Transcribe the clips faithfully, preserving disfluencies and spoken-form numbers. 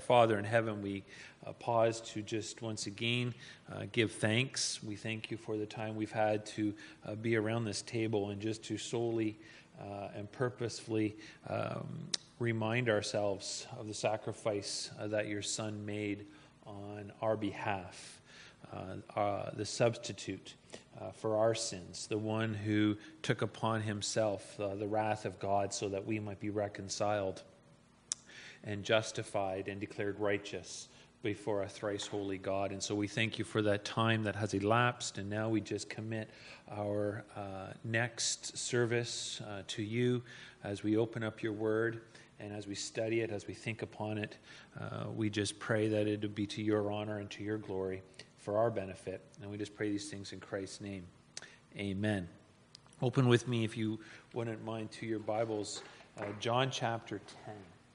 Father in heaven, we uh, pause to just once again uh, give thanks. We thank you for the time we've had to uh, be around this table and just to solely uh, and purposefully um, remind ourselves of the sacrifice uh, that your Son made on our behalf, uh, uh, the substitute uh, for our sins, the one who took upon himself uh, the wrath of God so that we might be reconciled and justified and declared righteous before a thrice holy God. And so we thank you for that time that has elapsed, and now we just commit our uh, next service uh, to you as we open up your word and as we study it, as we think upon it. Uh, we just pray that it would be to your honor and to your glory for our benefit, and we just pray these things in Christ's name. Amen. Open with me, if you wouldn't mind, to your Bibles, uh, John chapter ten.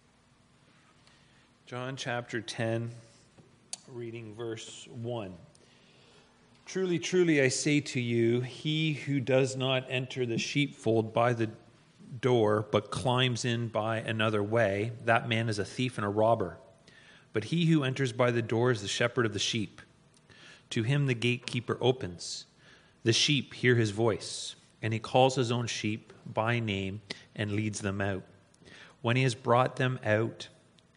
John chapter ten, reading verse one. Truly, truly, I say to you, he who does not enter the sheepfold by the door, but climbs in by another way, that man is a thief and a robber. But he who enters by the door is the shepherd of the sheep. To him the gatekeeper opens. The sheep hear his voice, and he calls his own sheep by name and leads them out. When he has brought them out,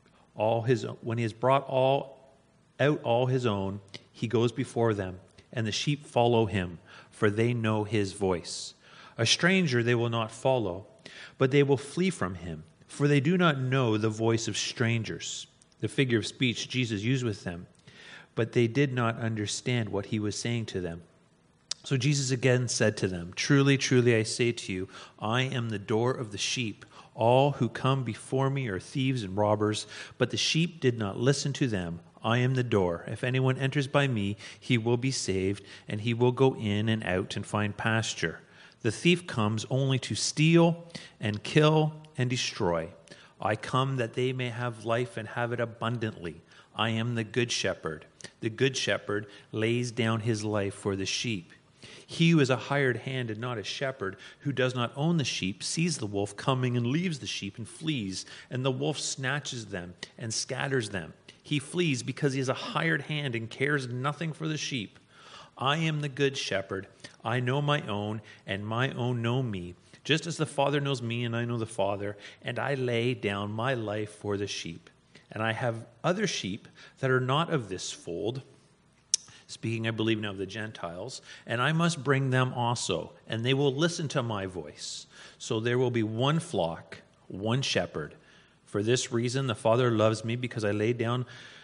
All his when he has brought all out all his own, he goes before them, and the sheep follow him, for they know his voice. A stranger they will not follow, but they will flee from him, for they do not know the voice of strangers. The figure of speech Jesus used with them, but they did not understand what he was saying to them. So Jesus again said to them, Truly, truly, I say to you, I am the door of the sheep. All who come before me are thieves and robbers, but the sheep did not listen to them. I am the door. If anyone enters by me, he will be saved, and he will go in and out and find pasture. The thief comes only to steal and kill and destroy. I come that they may have life and have it abundantly. I am the good shepherd. The good shepherd lays down his life for the sheep. He who is a hired hand and not a shepherd, who does not own the sheep, sees the wolf coming and leaves the sheep and flees, and the wolf snatches them and scatters them. He flees because he is a hired hand and cares nothing for the sheep. I am the good shepherd. I know my own, and my own know me, just as the Father knows me and I know the Father, and I lay down my life for the sheep. And I have other sheep that are not of this fold, speaking, I believe, now of the Gentiles, and I must bring them also, and they will listen to my voice. So there will be one flock, one shepherd. For this reason the Father loves me, because I lay down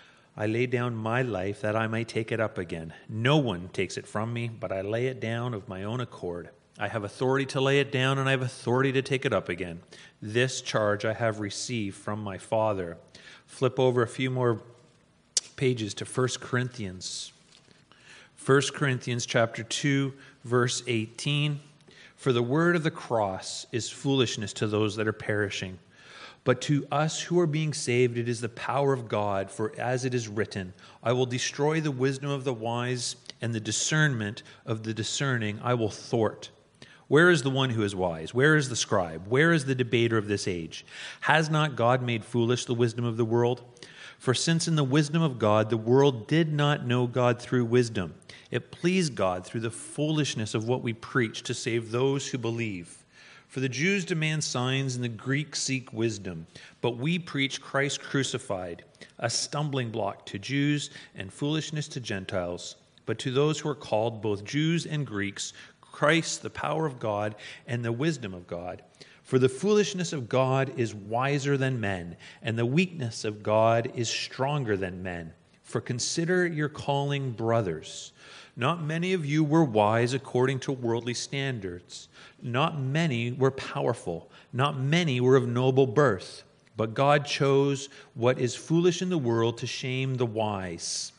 I lay down my life that I may take it up again. No one takes it from me, but I lay it down of my own accord. I have authority to lay it down, and I have authority to take it up again. This charge I have received from my Father. Flip over a few more pages to First Corinthians. First Corinthians chapter two, verse eighteen. For the word of the cross is foolishness to those that are perishing. But to us who are being saved, it is the power of God. For as it is written, I will destroy the wisdom of the wise, and the discernment of the discerning I will thwart. Where is the one who is wise? Where is the scribe? Where is the debater of this age? Has not God made foolish the wisdom of the world? For since in the wisdom of God the world did not know God through wisdom, it pleased God through the foolishness of what we preach to save those who believe. For the Jews demand signs and the Greeks seek wisdom, but we preach Christ crucified, a stumbling block to Jews and foolishness to Gentiles. But to those who are called, both Jews and Greeks, Christ, the power of God and the wisdom of God. For the foolishness of God is wiser than men, and the weakness of God is stronger than men. For consider your calling, brothers. Not many of you were wise according to worldly standards. Not many were powerful. Not many were of noble birth. But God chose what is foolish in the world to shame the wise.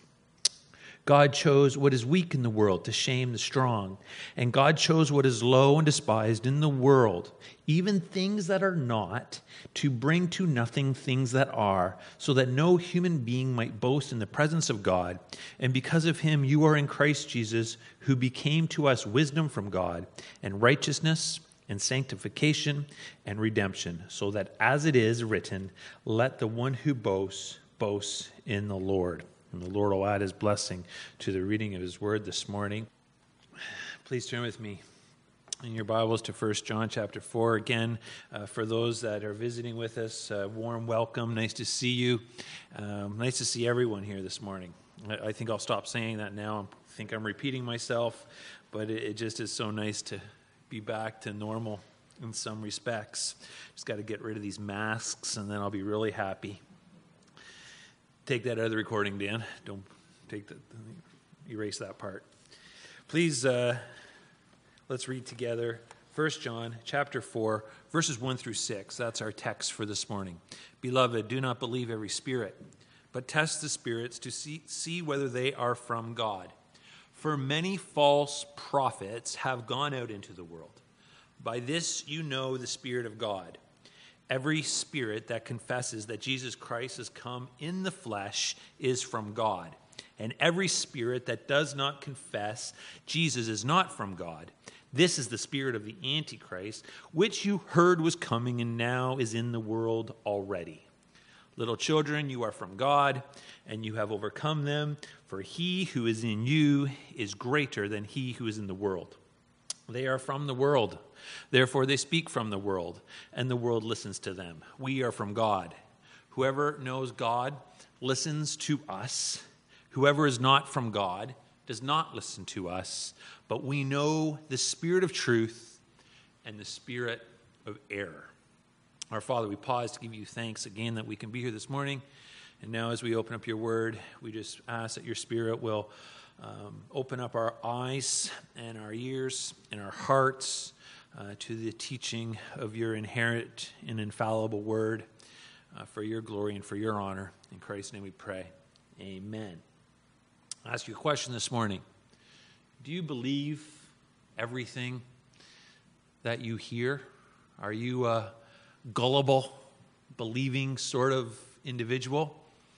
God chose what is weak in the world to shame the strong. And God chose what is low and despised in the world, even things that are not, to bring to nothing things that are, so that no human being might boast in the presence of God. And because of him you are in Christ Jesus, who became to us wisdom from God, and righteousness, and sanctification, and redemption, so that as it is written, let the one who boasts boasts in the Lord. And the Lord will add his blessing to the reading of his word this morning. Please turn with me in your Bibles to First John chapter four. Again, uh, for those that are visiting with us, uh, warm welcome. Nice to see you. Um, nice to see everyone here this morning. I, I think I'll stop saying that now. I think I'm repeating myself, but it, it just is so nice to be back to normal in some respects. Just got to get rid of these masks, and then I'll be really happy. Take that out of the recording, Dan. Don't take that. Erase that part. Please, uh, let's read together First John chapter four, verses one through six. That's our text for this morning. Beloved, do not believe every spirit, but test the spirits to see, see whether they are from God. For many false prophets have gone out into the world. By this you know the Spirit of God. Every spirit that confesses that Jesus Christ has come in the flesh is from God. And every spirit that does not confess Jesus is not from God. This is the spirit of the Antichrist, which you heard was coming and now is in the world already. Little children, you are from God, and you have overcome them, for he who is in you is greater than he who is in the world. They are from the world, therefore they speak from the world, and the world listens to them. We are from God. Whoever knows God listens to us. Whoever is not from God does not listen to us, but we know the spirit of truth and the spirit of error. Our Father, we pause to give you thanks again that we can be here this morning. And now as we open up your word, we just ask that your Spirit will um, open up our eyes and our ears and our hearts uh, to the teaching of your inherent and infallible word uh, for your glory and for your honor. In Christ's name we pray. Amen. I'll ask you a question this morning. Do you believe everything that you hear? Are you a gullible, believing sort of individual?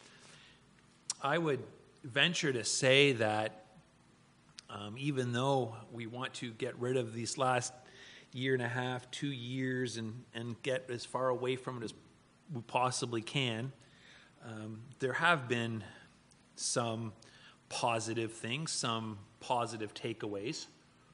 I would venture to say that um, even though we want to get rid of these last year and a half, two years, and, and get as far away from it as we possibly can, um, there have been some positive things, some positive takeaways.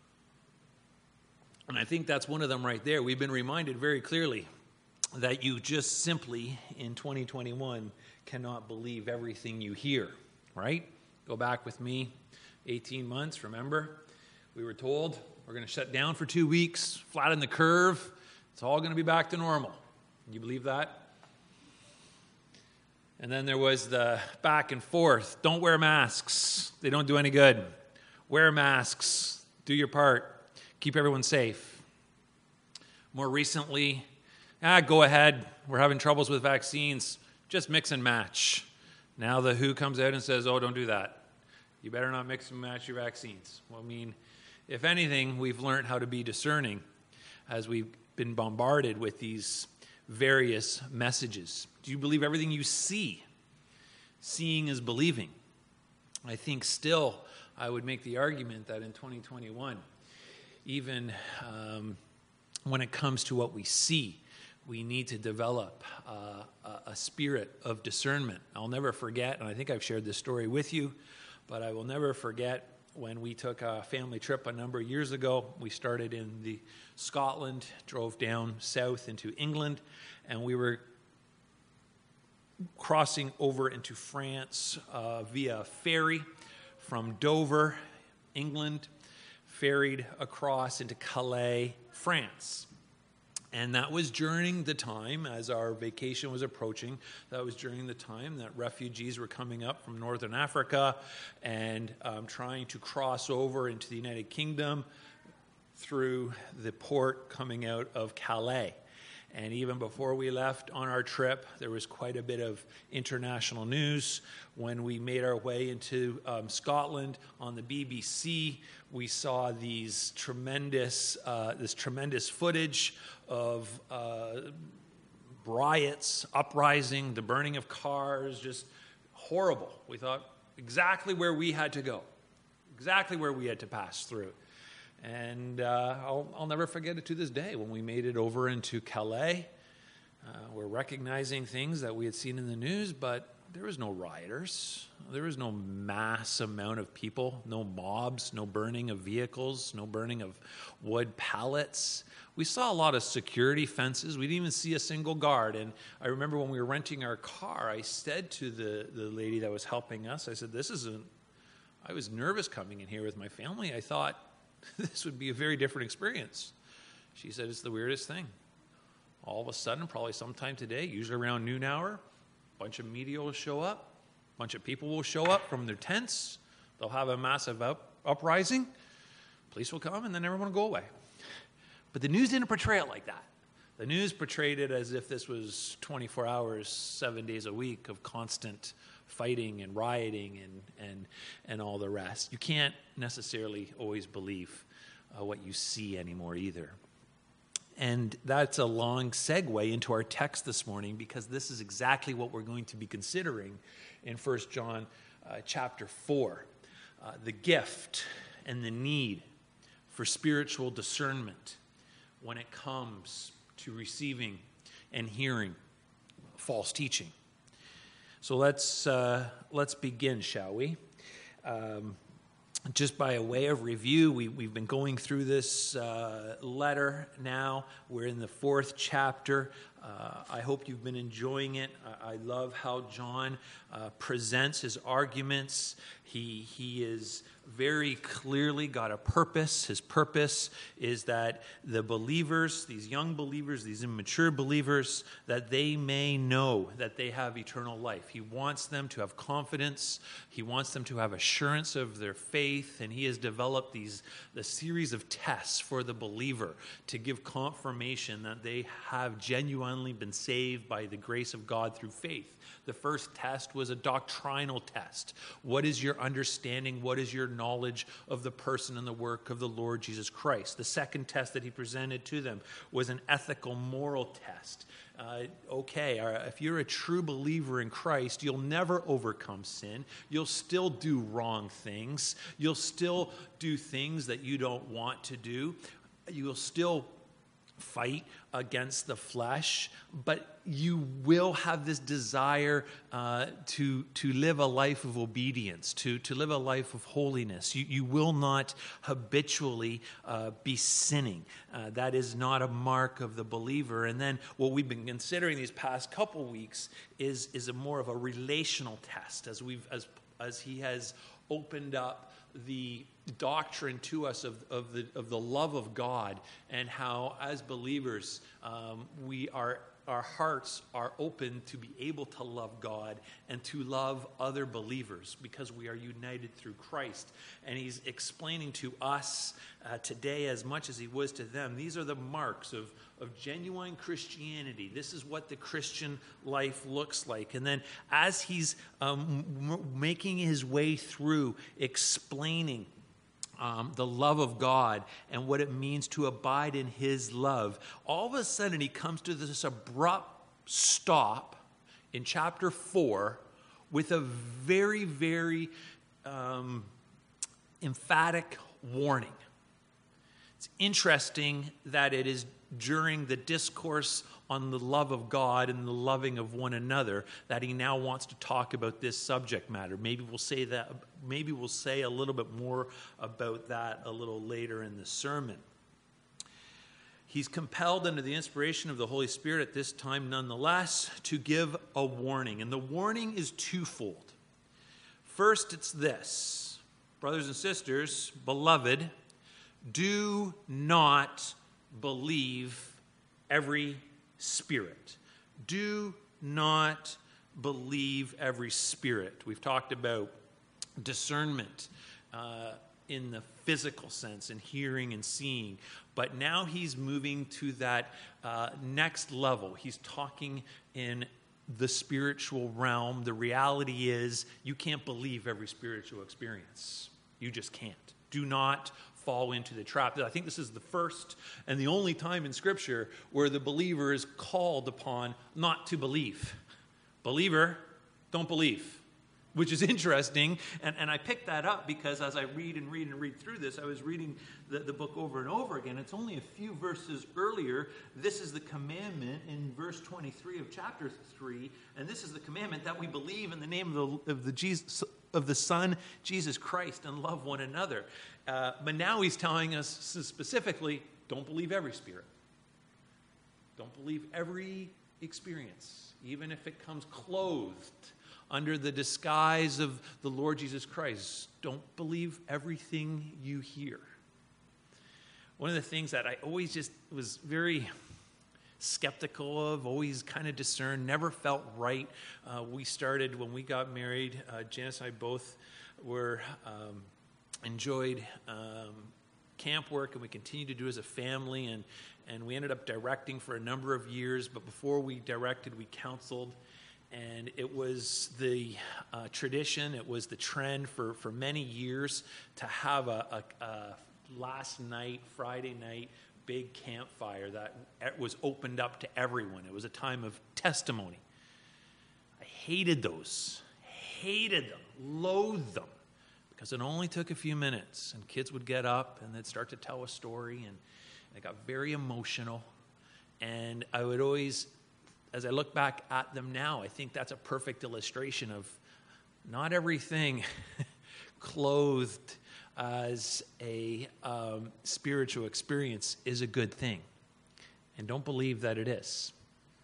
And I think that's one of them right there. We've been reminded very clearly that you just simply, in twenty twenty-one, cannot believe everything you hear, right? Go back with me, eighteen months, remember? We were told we're going to shut down for two weeks, flatten the curve, it's all going to be back to normal. You believe that? And then there was the back and forth. Don't wear masks. They don't do any good. Wear masks. Do your part. Keep everyone safe. More recently, ah, go ahead. We're having troubles with vaccines. Just mix and match. Now the W H O comes out and says, oh, don't do that. You better not mix and match your vaccines. Well, I mean, if anything, we've learned how to be discerning as we've been bombarded with these various messages. Do you believe everything you see? Seeing is believing. I think still I would make the argument that in twenty twenty-one, even um, when it comes to what we see, we need to develop uh, a, a spirit of discernment. I'll never forget, and I think I've shared this story with you, but I will never forget when we took a family trip a number of years ago. We started in the Scotland, drove down south into England, and we were crossing over into France uh, via ferry from Dover, England, ferried across into Calais, France. And that was during the time, as our vacation was approaching, that was during the time that refugees were coming up from northern Africa and um, trying to cross over into the United Kingdom through the port coming out of Calais. And even before we left on our trip, there was quite a bit of international news. When we made our way into um, Scotland on the B B C, we saw these tremendous, uh, this tremendous footage of uh, riots, uprising, the burning of cars, just horrible. We thought exactly where we had to go, exactly where we had to pass through. And uh, I'll, I'll never forget it to this day. When we made it over into Calais, uh, we're recognizing things that we had seen in the news, but there was no rioters. There was no mass amount of people, no mobs, no burning of vehicles, no burning of wood pallets. We saw a lot of security fences. We didn't even see a single guard. And I remember when we were renting our car, I said to the, the lady that was helping us, I said, this isn't, I was nervous coming in here with my family. I thought this would be a very different experience. She said, it's the weirdest thing. All of a sudden, probably sometime today, usually around noon hour, a bunch of media will show up. A bunch of people will show up from their tents. They'll have a massive up, uprising. Police will come, and then everyone will go away. But the news didn't portray it like that. The news portrayed it as if this was twenty-four hours, seven days a week of constant fighting and rioting and and and all the rest. You can't necessarily always believe uh, what you see anymore either. And that's a long segue into our text this morning, because this is exactly what we're going to be considering in First John uh, chapter four. Uh, the gift and the need for spiritual discernment when it comes to receiving and hearing false teaching. So let's uh, let's begin, shall we? Um, just by a way of review, we, we've been going through this uh, letter now. We're in the fourth chapter. Uh, I hope you've been enjoying it. I, I love how John uh, presents his arguments. He he is very clearly got a purpose. His purpose is that the believers, these young believers, these immature believers, that they may know that they have eternal life. He wants them to have confidence. He wants them to have assurance of their faith, and he has developed these the series of tests for the believer to give confirmation that they have genuinely been saved by the grace of God through faith. The first test was a doctrinal test. What is your understanding? What is your knowledge of the person and the work of the Lord Jesus Christ? The second test that he presented to them was an ethical, moral test. Uh, okay, if you're a true believer in Christ, you'll never overcome sin. You'll still do wrong things. You'll still do things that you don't want to do. You'll still fight against the flesh, but you will have this desire uh, to to live a life of obedience, to to live a life of holiness. You you will not habitually uh, be sinning. Uh, that is not a mark of the believer. And then what we've been considering these past couple weeks is is a more of a relational test, as we've as as he has opened up the doctrine to us of, of the of the love of God, and how as believers um, we are our hearts are open to be able to love God and to love other believers because we are united through Christ. And he's explaining to us uh, today, as much as he was to them, these are the marks of of genuine Christianity. This is what the Christian life looks like. And then as he's um, m- making his way through explaining Um, the love of God and what it means to abide in his love, all of a sudden he comes to this abrupt stop in chapter four with a very, very um, emphatic warning. It's interesting that it is during the discourse on the love of God and the loving of one another that he now wants to talk about this subject matter. Maybe we'll say that. Maybe we'll say a little bit more about that a little later in the sermon. He's compelled under the inspiration of the Holy Spirit at this time, nonetheless, to give a warning. And the warning is twofold. First, it's this: brothers and sisters, beloved, do not believe every spirit. Do not believe every spirit. We've talked about discernment uh, in the physical sense, and hearing and seeing. But now he's moving to that uh, next level. He's talking in the spiritual realm. The reality is you can't believe every spiritual experience. You just can't. Do not fall into the trap. I think this is the first and the only time in Scripture where the believer is called upon not to believe. Believer, don't believe. which is interesting. And, and I picked that up because as I read and read and read through this, I was reading the, the book over and over again. It's only a few verses earlier. This is the commandment in verse twenty-three of chapter three. And this is the commandment that we believe in the name of the, of the, Jesus, of the Son, Jesus Christ, and love one another. Uh, but now he's telling us specifically, don't believe every spirit. Don't believe every experience, even if it comes clothed under the disguise of the Lord Jesus Christ. Don't believe everything you hear. One of the things that I always just was very skeptical of, always kind of discerned, never felt right. Uh, we started, when we got married, uh, Janice and I both were um, enjoyed um, camp work, and we continued to do as a family, and, and we ended up directing for a number of years. But before we directed, we counseled. And it was the uh, tradition, it was the trend for, for many years to have a, a, a last night, Friday night, big campfire that was opened up to everyone. It was a time of testimony. I hated those, hated them, loathed them, because it only took a few minutes, and kids would get up and they'd start to tell a story, and it got very emotional. And I would always, as I look back at them now, I think that's a perfect illustration of not everything clothed as a um, spiritual experience is a good thing. And don't believe that it is.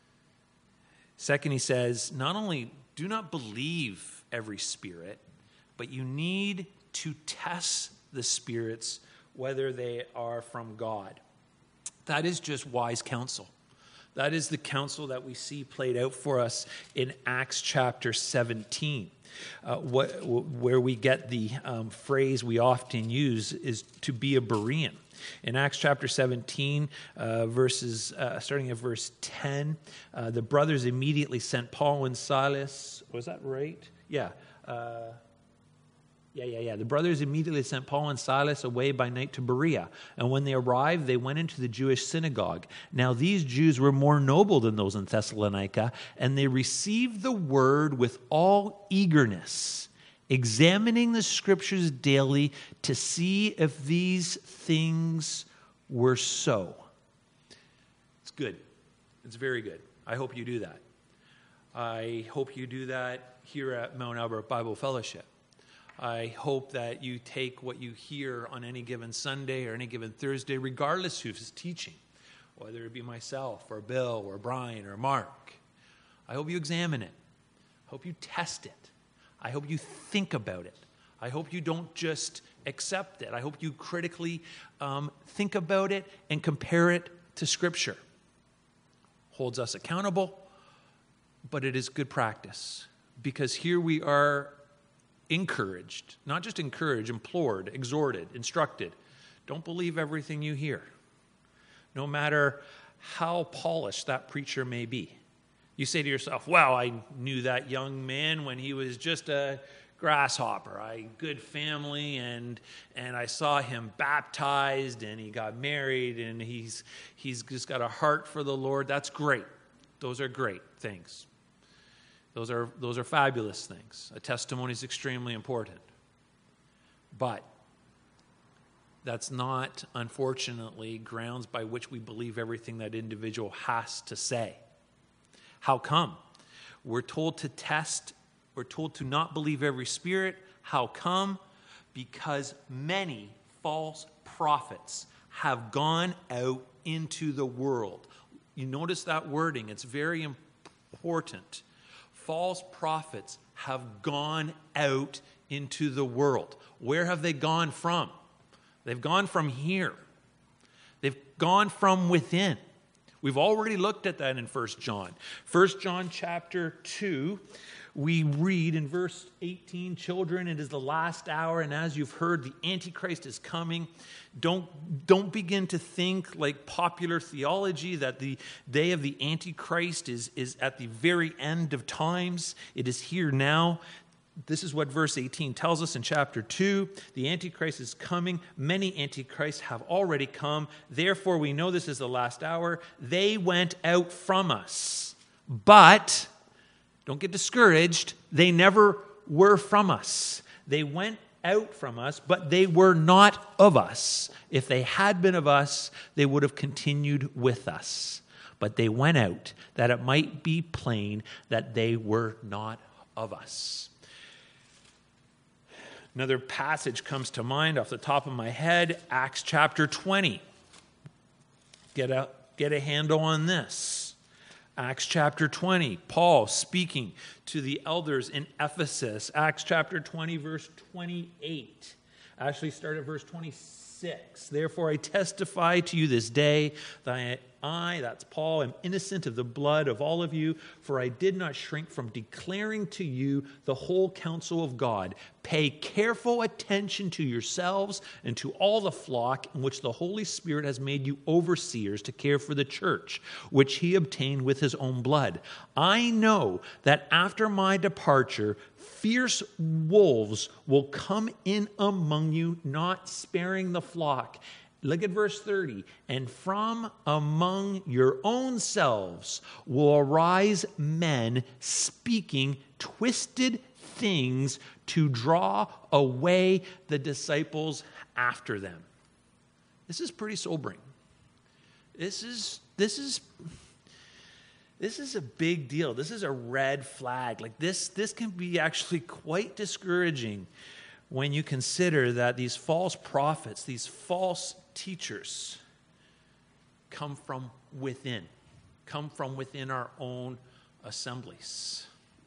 Second, he says, not only do not believe every spirit, but you need to test the spirits whether they are from God. That is just wise counsel. That is the counsel that we see played out for us in Acts chapter seventeen. Uh, what, where we get the um, phrase we often use is to be a Berean. In Acts chapter seventeen, uh, verses uh, starting at verse ten, uh, the brothers immediately sent Paul and Silas. Was that right? Yeah. Uh, Yeah, yeah, yeah. The brothers immediately sent Paul and Silas away by night to Berea. And when they arrived, they went into the Jewish synagogue. Now these Jews were more noble than those in Thessalonica, and they received the word with all eagerness, examining the scriptures daily to see if these things were so. It's good. It's very good. I hope you do that. I hope you do that here at Mount Albert Bible Fellowship. I hope that you take what you hear on any given Sunday or any given Thursday, regardless who's teaching, whether it be myself or Bill or Brian or Mark. I hope you examine it. I hope you test it. I hope you think about it. I hope you don't just accept it. I hope you critically um, think about it and compare it to Scripture. Holds us accountable, but it is good practice, because here we are encouraged, not just encouraged, implored, exhorted, instructed. Don't believe everything you hear, no matter how polished that preacher may be. You say to yourself, well, I knew that young man when he was just a grasshopper. I good family, and and I saw him baptized, and he got married, and he's he's just got a heart for the Lord. That's great. Those are great things. Those are those are fabulous things. A testimony is extremely important. But that's not, unfortunately, grounds by which we believe everything that individual has to say. How come? We're told to test, we're told to not believe every spirit. How come? Because many false prophets have gone out into the world. You notice that wording, it's very important. False prophets have gone out into the world. Where have they gone from? They've gone from here. They've gone from within. We've already looked at that in First John. First John chapter two, we read in verse eighteen, children, it is the last hour, and as you've heard, the Antichrist is coming. Don't, don't begin to think like popular theology that the day of the Antichrist is, is at the very end of times. It is here now. This is what verse eighteen tells us in chapter two. The Antichrist is coming. Many Antichrists have already come. Therefore, we know this is the last hour. They went out from us. But, don't get discouraged, they never were from us. They went out from us, but they were not of us. If they had been of us, they would have continued with us. But they went out, that it might be plain that they were not of us. Another passage comes to mind off the top of my head, Acts chapter twenty. Get a, get a handle on this. Acts chapter twenty, Paul speaking to the elders in Ephesus. Acts chapter twenty, verse twenty-eight. Actually, start at verse twenty-six. Therefore, I testify to you this day that I, that's Paul, am innocent of the blood of all of you, for I did not shrink from declaring to you the whole counsel of God. Pay careful attention to yourselves and to all the flock in which the Holy Spirit has made you overseers to care for the church, which he obtained with his own blood. I know that after my departure, fierce wolves will come in among you, not sparing the flock. Look at verse thirty. And from among your own selves will arise men speaking twisted things to draw away the disciples after them. This is pretty sobering. This is this is this is a big deal. This is a red flag. Like this, this can be actually quite discouraging when you consider that these false prophets, these false teachers, come from within, come from within our own assemblies.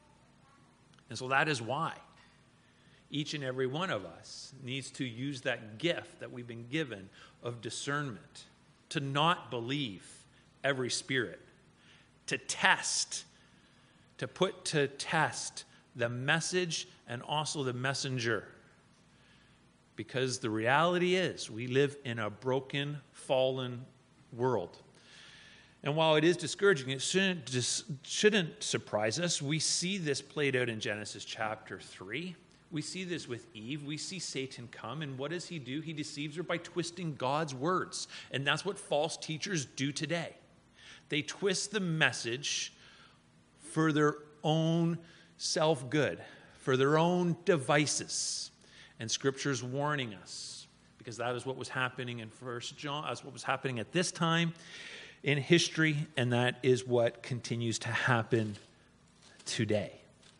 And so that is why each and every one of us needs to use that gift that we've been given of discernment, to not believe every spirit, to test, to put to test the message and also the messenger. Because the reality is we live in a broken, fallen world. And while it is discouraging, it shouldn't, just, shouldn't surprise us. We see this played out in Genesis chapter three. We see this with Eve. We see Satan come, and what does he do? He deceives her by twisting God's words. And that's what false teachers do today. They twist the message for their own self-good, for their own devices. And Scripture's warning us, because that is what was happening in First John, that's what was happening at this time in history, and that is what continues to happen today.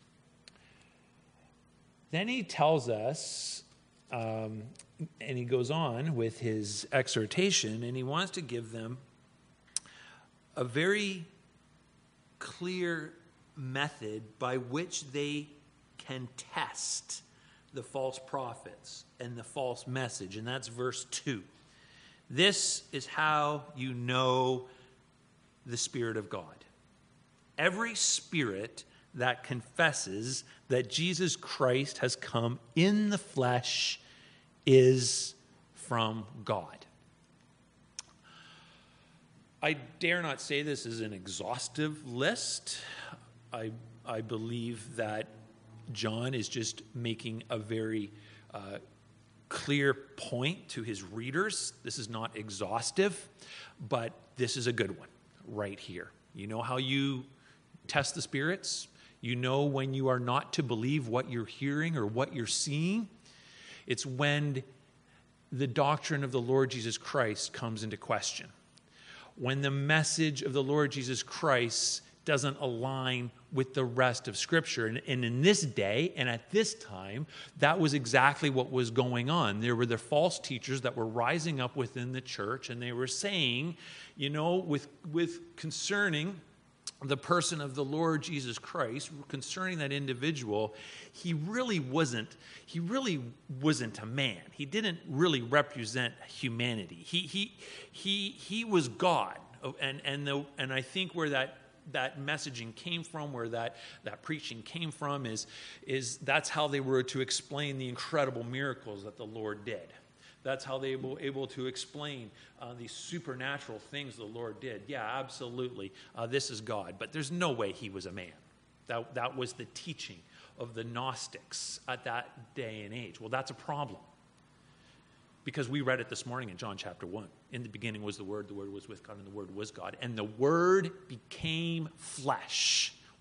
Then he tells us, um, and he goes on with his exhortation, and he wants to give them a very clear method by which they can test the false prophets and the false message, and that's verse two. This is how you know the Spirit of God. Every spirit that confesses that Jesus Christ has come in the flesh is from God. I dare not say this is an exhaustive list. I, I believe that John is just making a very uh, clear point to his readers. This is not exhaustive, but this is a good one right here. You know how you test the spirits? You know when you are not to believe what you're hearing or what you're seeing? It's when the doctrine of the Lord Jesus Christ comes into question. When the message of the Lord Jesus Christ doesn't align with the rest of Scripture. And, and in this day and at this time, that was exactly what was going on. There were the false teachers that were rising up within the church, and they were saying, you know, with, with concerning the person of the Lord Jesus Christ, concerning that individual, he really wasn't, he really wasn't a man. He didn't really represent humanity. He he he he was God. And and the and I think where that that messaging came from, where that, that preaching came from, is, is that's how they were to explain the incredible miracles that the Lord did. That's how they were able to explain uh, these supernatural things the Lord did. Yeah, absolutely. Uh, this is God. But there's no way he was a man. That, that was the teaching of the Gnostics at that day and age. Well, that's a problem. Because we read it this morning in John chapter one. In the beginning was the Word, the Word was with God, and the Word was God. And the Word became flesh.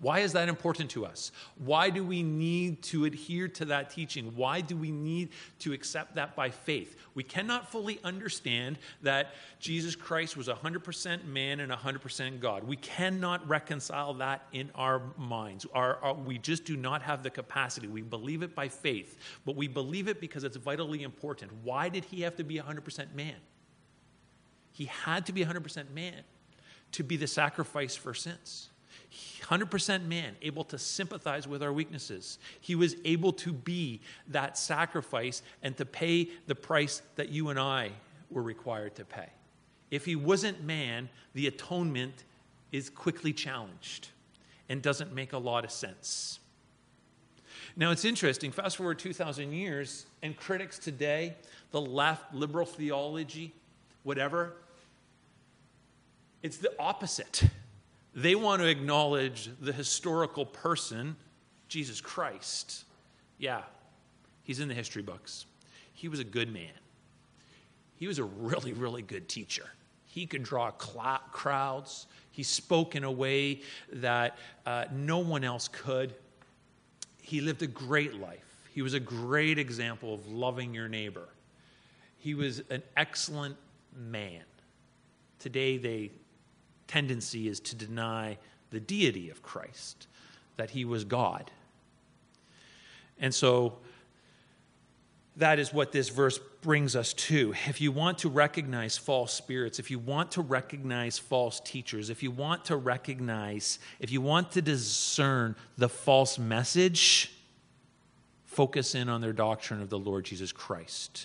Why is that important to us? Why do we need to adhere to that teaching? Why do we need to accept that by faith? We cannot fully understand that Jesus Christ was one hundred percent man and one hundred percent God. We cannot reconcile that in our minds. Our, our, we just do not have the capacity. We believe it by faith, but we believe it because it's vitally important. Why did he have to be one hundred percent man? He had to be one hundred percent man to be the sacrifice for sins. one hundred percent man, able to sympathize with our weaknesses. He was able to be that sacrifice and to pay the price that you and I were required to pay. If he wasn't man, the atonement is quickly challenged and doesn't make a lot of sense. Now, it's interesting. Fast forward two thousand years, and critics today, the left, liberal theology, whatever, it's the opposite. They want to acknowledge the historical person, Jesus Christ. Yeah, he's in the history books. He was a good man. He was a really, really good teacher. He could draw cl- crowds. He spoke in a way that uh, no one else could. He lived a great life. He was a great example of loving your neighbor. He was an excellent man. Today, they tendency is to deny the deity of Christ, that he was God. And so that is what this verse brings us to. If you want to recognize false spirits, if you want to recognize false teachers, if you want to recognize, if you want to discern the false message, focus in on their doctrine of the Lord Jesus Christ.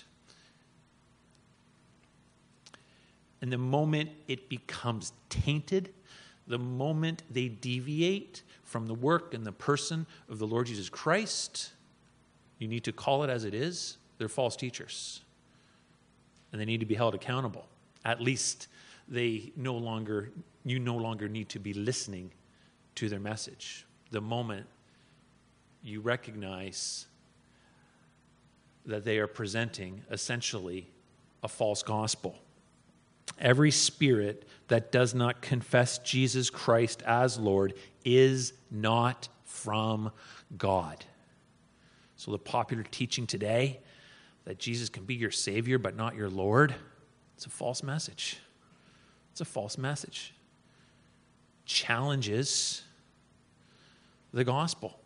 And the moment it becomes tainted, the moment they deviate from the work and the person of the Lord Jesus Christ, you need to call it as it is. They're false teachers. And they need to be held accountable. At least they no longer, you no longer need to be listening to their message. The moment you recognize that they are presenting essentially a false gospel. Every spirit that does not confess Jesus Christ as Lord is not from God. So the popular teaching today that Jesus can be your Savior but not your Lord, it's a false message. It's a false message. Challenges the gospel.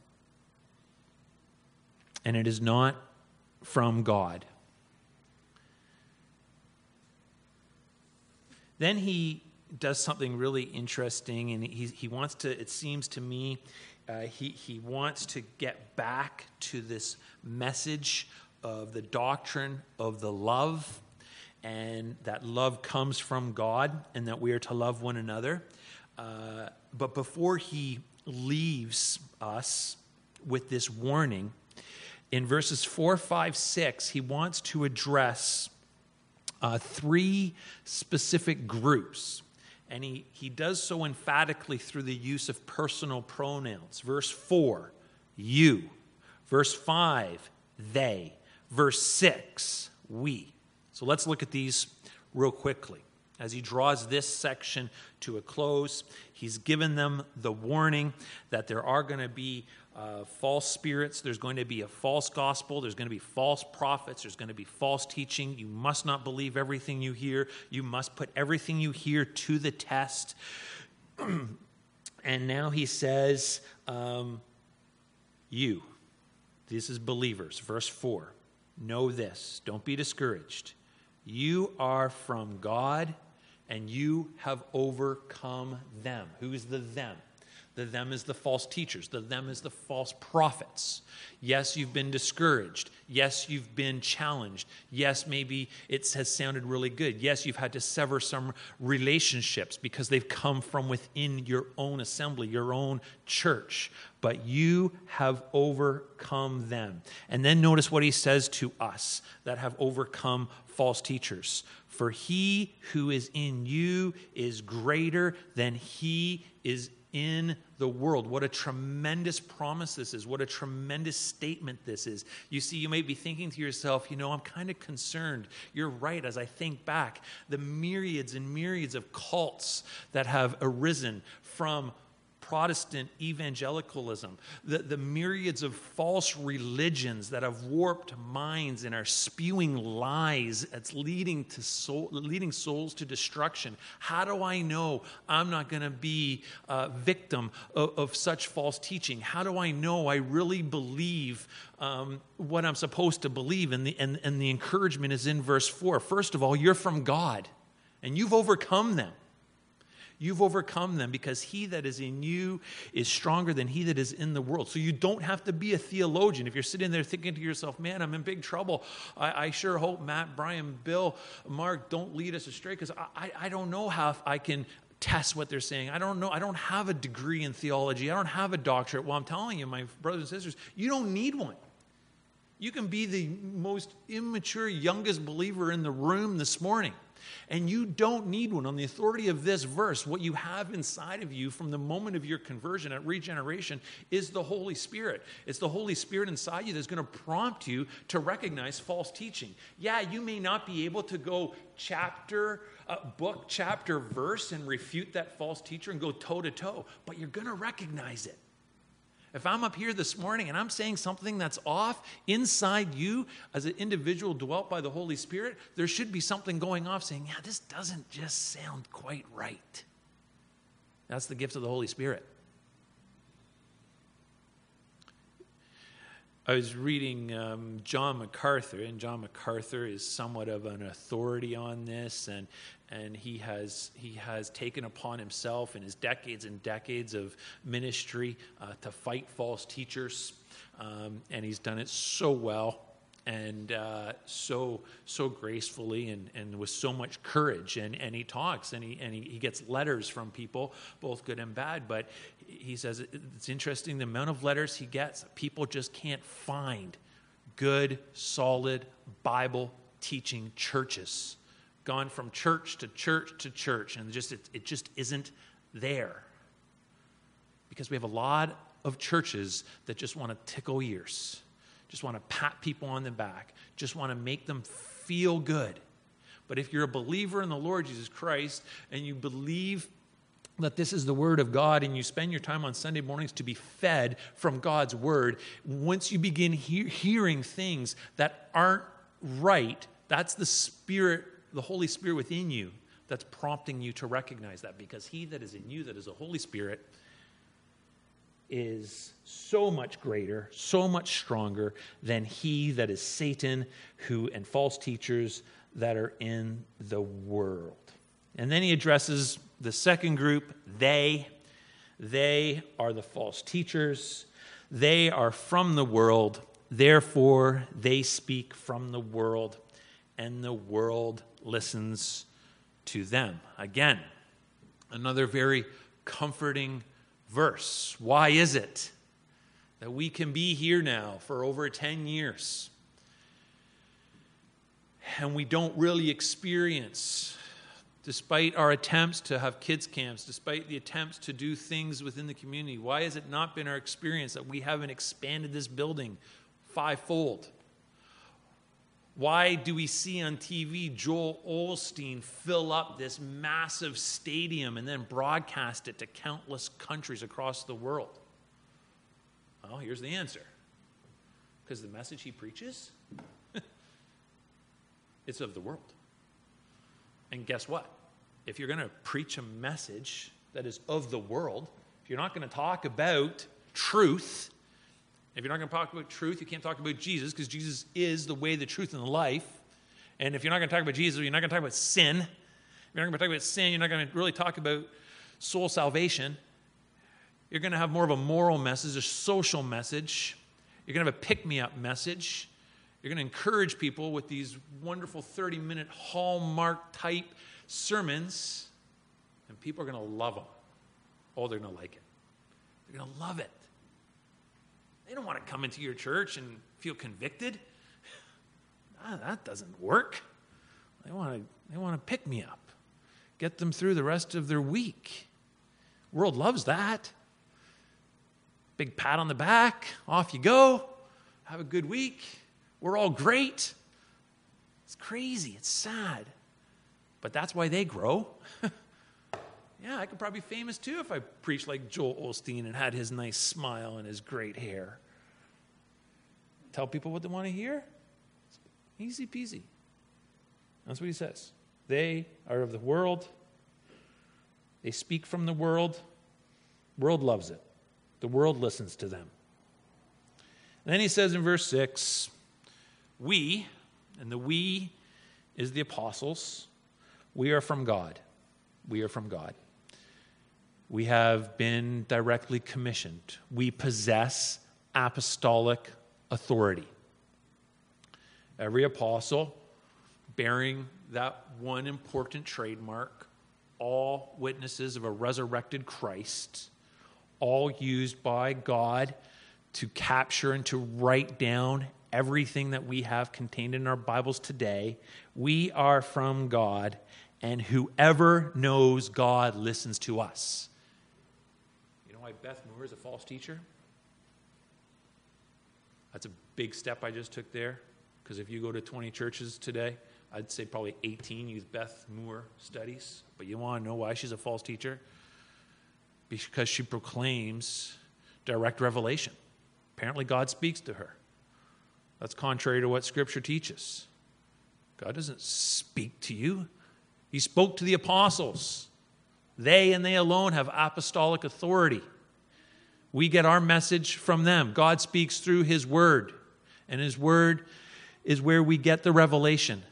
And it is not from God. Then he does something really interesting, and he, he wants to, it seems to me, uh, he, he wants to get back to this message of the doctrine of the love, and that love comes from God, and that we are to love one another. Uh, but before he leaves us with this warning, in verses four, five, six, he wants to address Uh, three specific groups. And he, he does so emphatically through the use of personal pronouns. Verse four, you. Verse five, they. Verse six, we. So let's look at these real quickly. As he draws this section to a close, he's given them the warning that there are going to be uh, false spirits. There's going to be a false gospel. There's going to be false prophets. There's going to be false teaching. You must not believe everything you hear. You must put everything you hear to the test. And now he says, um, you, this is believers, verse four, know this, don't be discouraged. You are from God, and you have overcome them. Who is the them? The them is the false teachers. The them is the false prophets. Yes, you've been discouraged. Yes, you've been challenged. Yes, maybe it has sounded really good. Yes, you've had to sever some relationships because they've come from within your own assembly, your own church. But you have overcome them. And then notice what he says to us that have overcome false teachers. For he who is in you is greater than he is in the world. What a tremendous promise this is. What a tremendous statement this is. You see, you may be thinking to yourself, you know, I'm kind of concerned. You're right. As I think back, the myriads and myriads of cults that have arisen from Protestant evangelicalism, the, the myriads of false religions that have warped minds and are spewing lies that's leading to soul, leading souls to destruction. How do I know I'm not going to be a victim of, of such false teaching? How do I know I really believe um, what I'm supposed to believe? And the, and, and the encouragement is in verse four. First of all, you're from God, and you've overcome them. You've overcome them because he that is in you is stronger than he that is in the world. So you don't have to be a theologian. If you're sitting there thinking to yourself, man, I'm in big trouble. I, I sure hope Matt, Brian, Bill, Mark don't lead us astray, because I, I, I don't know how I can test what they're saying. I don't know. I don't have a degree in theology. I don't have a doctorate. Well, I'm telling you, my brothers and sisters, you don't need one. You can be the most immature, youngest believer in the room this morning. And you don't need one. On the authority of this verse, what you have inside of you from the moment of your conversion at regeneration is the Holy Spirit. It's the Holy Spirit inside you that's going to prompt you to recognize false teaching. Yeah, you may not be able to go chapter, uh, book, chapter, verse and refute that false teacher and go toe to toe, but you're going to recognize it. If I'm up here this morning and I'm saying something that's off inside you as an individual dwelt by the Holy Spirit, there should be something going off saying, yeah, this doesn't just sound quite right. That's the gift of the Holy Spirit. I was reading um, John MacArthur, and John MacArthur is somewhat of an authority on this, and and he has he has taken upon himself in his decades and decades of ministry uh, to fight false teachers, um, and he's done it so well and uh, so so gracefully and, and with so much courage. And, and he talks and he and he, he gets letters from people, both good and bad. But he says it's interesting the amount of letters he gets. People just can't find good, solid Bible teaching churches. Gone from church to church to church, and just it, it just isn't there. Because we have a lot of churches that just want to tickle ears, just want to pat people on the back, just want to make them feel good. But if you're a believer in the Lord Jesus Christ and you believe that this is the Word of God and you spend your time on Sunday mornings to be fed from God's Word, once you begin he- hearing things that aren't right, that's the Spirit, the Holy Spirit within you that's prompting you to recognize that, because he that is in you, that is the Holy Spirit, is so much greater, so much stronger than he that is Satan who and false teachers that are in the world. And then he addresses the second group, they. They are the false teachers. They are from the world. Therefore, they speak from the world, and the world listens to them. Again, another very comforting verse. Why is it that we can be here now for over ten years and we don't really experience, despite our attempts to have kids camps, despite the attempts to do things within the community, why has it not been our experience that we haven't expanded this building fivefold? Why do we see on T V Joel Osteen fill up this massive stadium and then broadcast it to countless countries across the world? Well, here's the answer. Because the message he preaches, it's of the world. And guess what? If you're going to preach a message that is of the world, if you're not going to talk about truth, if you're not going to talk about truth, you can't talk about Jesus, because Jesus is the way, the truth, and the life. And if you're not going to talk about Jesus, you're not going to talk about sin. If you're not going to talk about sin, you're not going to really talk about soul salvation. You're going to have more of a moral message, a social message. You're going to have a pick-me-up message. You're going to encourage people with these wonderful thirty-minute Hallmark-type sermons, and people are going to love them. Oh, they're going to like it. They're going to love it. They don't want to come into your church and feel convicted. Ah, that doesn't work. They want to, they want to pick me up, get them through the rest of their week. The world loves that. Big pat on the back, off you go, have a good week. We're all great. It's crazy, it's sad. But that's why they grow. Yeah, I could probably be famous too if I preached like Joel Osteen and had his nice smile and his great hair. Tell people what they want to hear. Easy peasy. That's what he says. They are of the world. They speak from the world. The world loves it. The world listens to them. And then he says in verse six, we, and the we is the apostles, we are from God. We are from God. We have been directly commissioned. We possess apostolic authority. Every apostle bearing that one important trademark, all witnesses of a resurrected Christ, all used by God to capture and to write down everything that we have contained in our Bibles today. We are from God, and whoever knows God listens to us. You know why Beth Moore is a false teacher? That's a big step I just took there, because if you go to twenty churches today, I'd say probably eighteen use Beth Moore studies. But you want to know why she's a false teacher? Because she proclaims direct revelation. Apparently God speaks to her. That's contrary to what Scripture teaches. God doesn't speak to you. He spoke to the apostles. They and they alone have apostolic authority. We get our message from them. God speaks through His Word. And His Word is where we get the revelation.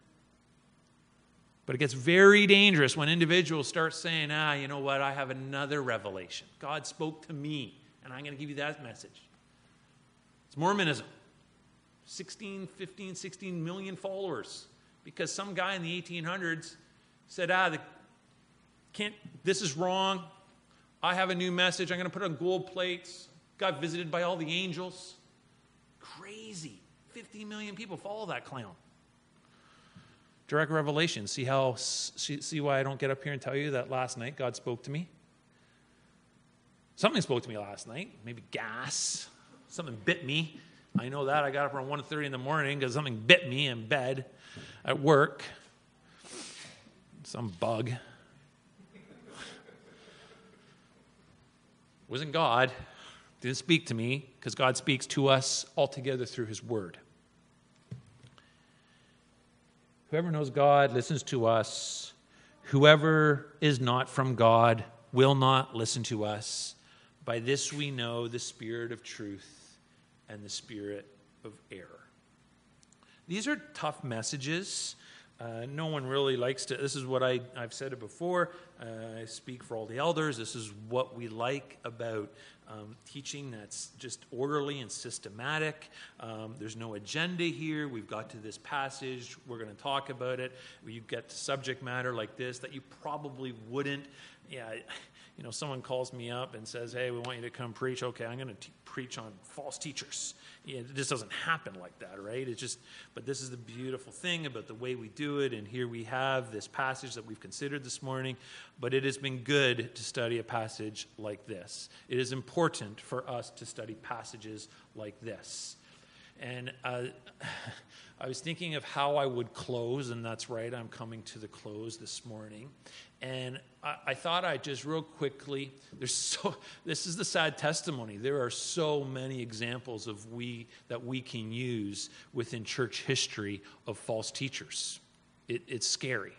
But it gets very dangerous when individuals start saying, ah, you know what, I have another revelation. God spoke to me, and I'm going to give you that message. It's Mormonism. sixteen, fifteen, sixteen million followers. Because some guy in the eighteen hundreds said, ah, the, can't, this is wrong. I have a new message. I'm going to put it on gold plates. Got visited by all the angels. Crazy. fifty million people follow that clown. Direct revelation. See how? See why I don't get up here and tell you that last night God spoke to me? Something spoke to me last night. Maybe gas. Something bit me. I know that. I got up around one thirty in the morning because something bit me in bed at work. Some bug. Wasn't God. Didn't speak to me, because God speaks to us altogether through His Word. Whoever knows God listens to us. Whoever is not from God will not listen to us. By this we know the spirit of truth and the spirit of error. These are tough messages. Uh, no one really likes to, this is what I, I've said it before, uh, I speak for all the elders, this is what we like about um, teaching that's just orderly and systematic. Um, there's no agenda here, we've got to this passage, we're going to talk about it, you get to subject matter like this that you probably wouldn't, yeah, you know, someone calls me up and says, hey, we want you to come preach, okay, I'm going to te- preach on false teachers. Yeah, it just doesn't happen like that, right? It's just, but this is the beautiful thing about the way we do it, and here we have this passage that we've considered this morning, but it has been good to study a passage like this. It is important for us to study passages like this. And uh, I was thinking of how I would close, and that's right, I'm coming to the close this morning. And I, I thought I'd just real quickly, there's so, this is the sad testimony. There are so many examples of we that we can use within church history of false teachers. It, it's scary.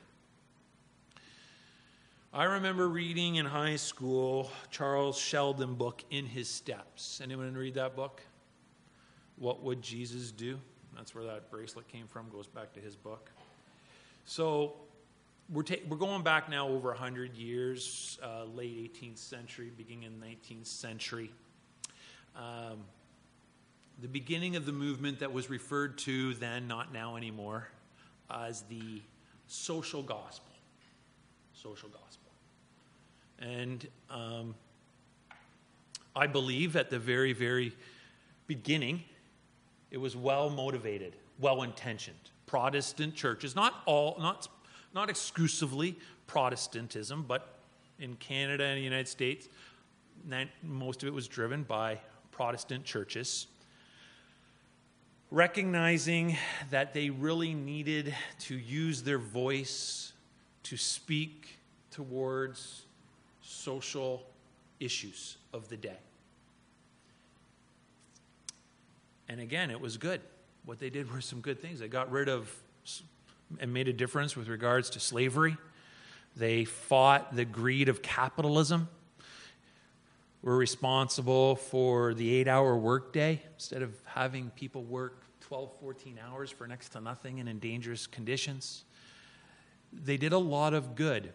I remember reading in high school Charles Sheldon book, In His Steps. Anyone read that book? What Would Jesus Do? That's where that bracelet came from, goes back to his book. So we're, ta- we're going back now over one hundred years, uh, late eighteenth century, beginning in the nineteenth century. Um, the beginning of the movement that was referred to then, not now anymore, as the social gospel. Social gospel. And um, I believe at the very, very beginning, it was well-motivated, well-intentioned. Protestant churches, not all, not, not exclusively Protestantism, but in Canada and the United States, most of it was driven by Protestant churches, recognizing that they really needed to use their voice to speak towards social issues of the day. And again, it was good. What they did were some good things. They got rid of and made a difference with regards to slavery. They fought the greed of capitalism. Were responsible for the eight-hour workday instead of having people work twelve, fourteen hours for next to nothing and in dangerous conditions. They did a lot of good.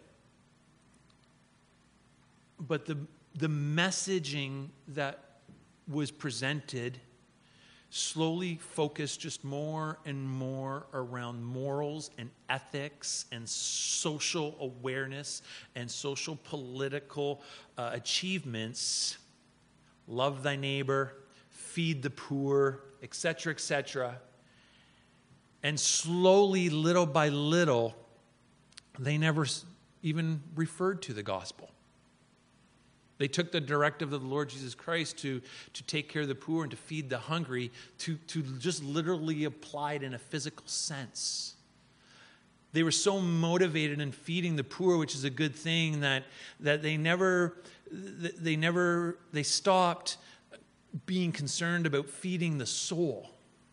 But the, the messaging that was presented slowly focused just more and more around morals and ethics and social awareness and social political uh, achievements. Love thy neighbor, feed the poor, et cetera, et cetera. And slowly, little by little, they never even referred to the gospel. They took the directive of the Lord Jesus Christ to, to take care of the poor and to feed the hungry, to, to just literally apply it in a physical sense. They were so motivated in feeding the poor, which is a good thing, that, that they never, they never, they stopped being concerned about feeding the soul.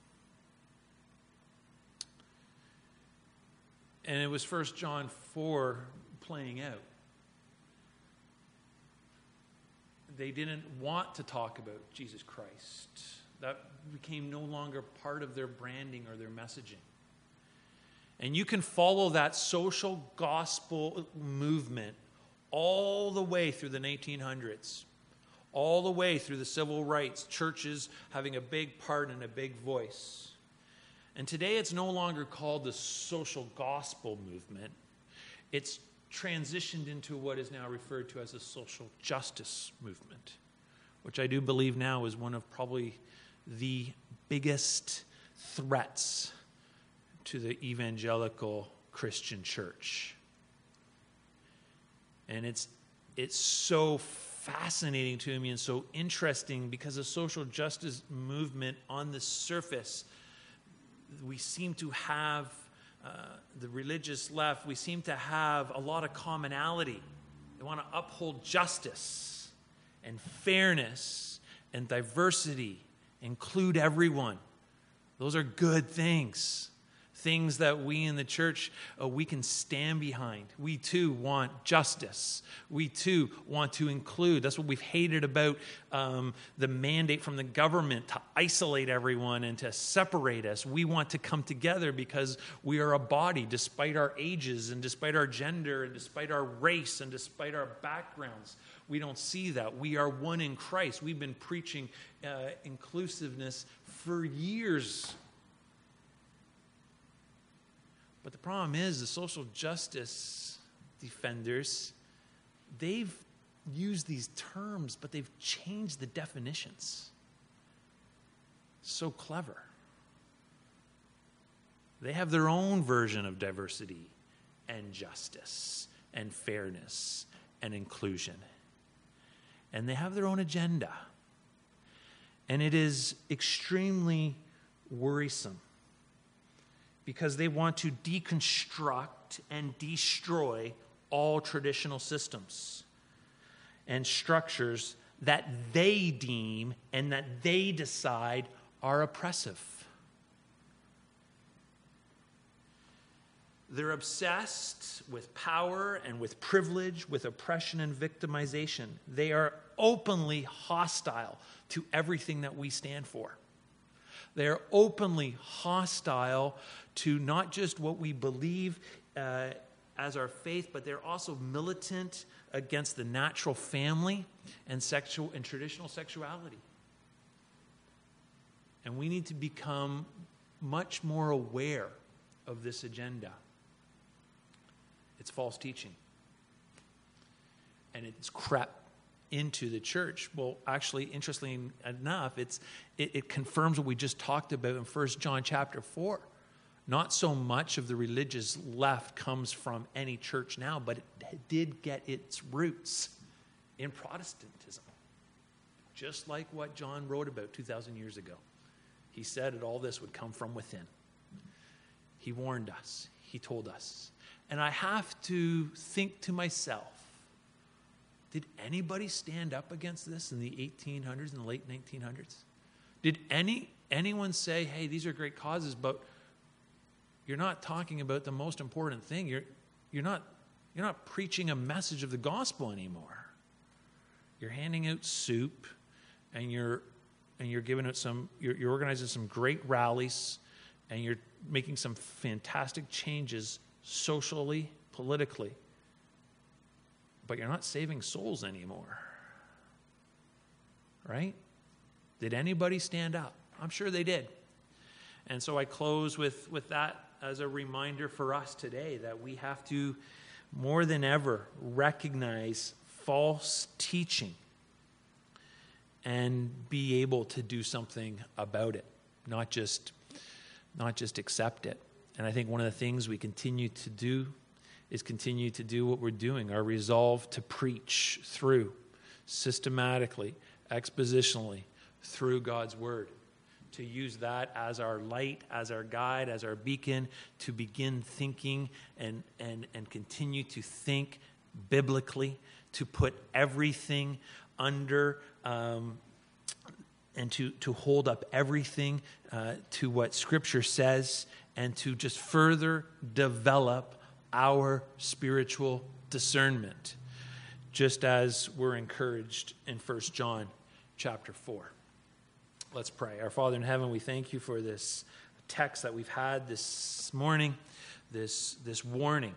And it was First John four playing out. They didn't want to talk about Jesus Christ. That became no longer part of their branding or their messaging. And you can follow that social gospel movement all the way through the nineteen hundreds, all the way through the civil rights, churches having a big part and a big voice. And today it's no longer called the social gospel movement. It's transitioned into what is now referred to as a social justice movement, which I do believe now is one of probably the biggest threats to the evangelical Christian church. And it's it's so fascinating to me and so interesting because the social justice movement on the surface, we seem to have Uh, the religious left, we seem to have a lot of commonality. They want to uphold justice and fairness and diversity, include everyone. Those are good things. Things that we in the church, uh, we can stand behind. We too want justice. We too want to include. That's what we've hated about um, the mandate from the government to isolate everyone and to separate us. We want to come together because we are a body despite our ages and despite our gender and despite our race and despite our backgrounds. We don't see that. We are one in Christ. We've been preaching uh, inclusiveness for years. But the problem is the social justice defenders, they've used these terms, but they've changed the definitions. So clever. They have their own version of diversity and justice and fairness and inclusion. And they have their own agenda. And it is extremely worrisome, because they want to deconstruct and destroy all traditional systems and structures that they deem and that they decide are oppressive. They're obsessed with power and with privilege, with oppression and victimization. They are openly hostile to everything that we stand for. They are openly hostile to not just what we believe uh, as our faith, but they're also militant against the natural family and sexual and traditional sexuality. And we need to become much more aware of this agenda. It's false teaching. And it's crept into the church. Well, actually, interestingly enough, it's it, it confirms what we just talked about in First John chapter four. Not so much of the religious left comes from any church now, but it did get its roots in Protestantism. Just like what John wrote about two thousand years ago. He said that all this would come from within. He warned us. He told us. And I have to think to myself, Did anybody stand up against this in the eighteen hundreds and the late nineteen hundreds? Did any anyone say, hey, these are great causes, but you're not talking about the most important thing. You're you're not you're not preaching a message of the gospel anymore. You're handing out soup, and you're and you're giving out some you're, you're organizing some great rallies, and you're making some fantastic changes socially, politically. But you're not saving souls anymore. Right? Did anybody stand up? I'm sure they did. And so I close with, with that as a reminder for us today that we have to, more than ever, recognize false teaching and be able to do something about it, not just, not just accept it. And I think one of the things we continue to do is continue to do what we're doing, our resolve to preach through, systematically, expositionally, through God's word, to use that as our light, as our guide, as our beacon, to begin thinking and, and, and continue to think biblically, to put everything under um, and to, to hold up everything uh, to what Scripture says, and to just further develop our spiritual discernment, just as we're encouraged in First John chapter four. Let's pray. Our Father in heaven, we thank you for this text that we've had this morning, this, this warning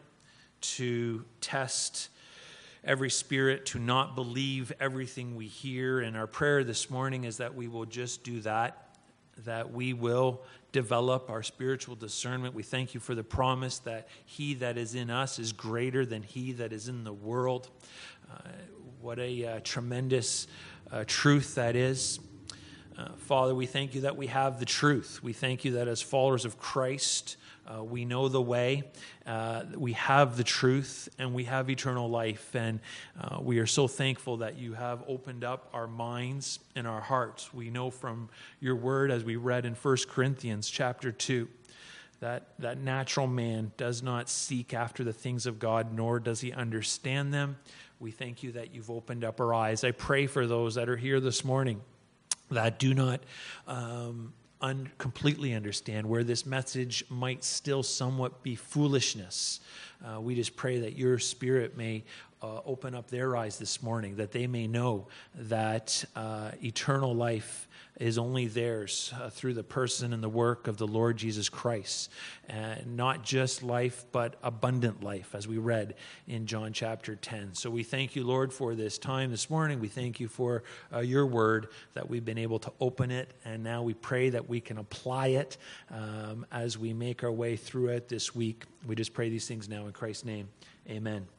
to test every spirit, to not believe everything we hear. And our prayer this morning is that we will just do that, that we will develop our spiritual discernment. We thank you for the promise that he that is in us is greater than he that is in the world. Uh, what a uh, tremendous uh, truth that is. Uh, Father, we thank you that we have the truth. We thank you that as followers of Christ, uh, we know the way, uh, we have the truth, and we have eternal life. And uh, we are so thankful that you have opened up our minds and our hearts. We know from your word, as we read in First Corinthians chapter two, that, that natural man does not seek after the things of God, nor does he understand them. We thank you that you've opened up our eyes. I pray for those that are here this morning that do not um, un- completely understand, where this message might still somewhat be foolishness. Uh, we just pray that your Spirit may uh, open up their eyes this morning, that they may know that uh, eternal life is only theirs uh, through the person and the work of the Lord Jesus Christ. Uh, not just life, but abundant life, as we read in John chapter ten. So we thank you, Lord, for this time this morning. We thank you for uh, your word, that we've been able to open it, and now we pray that we can apply it um, as we make our way through it this week. We just pray these things now in Christ's name. Amen.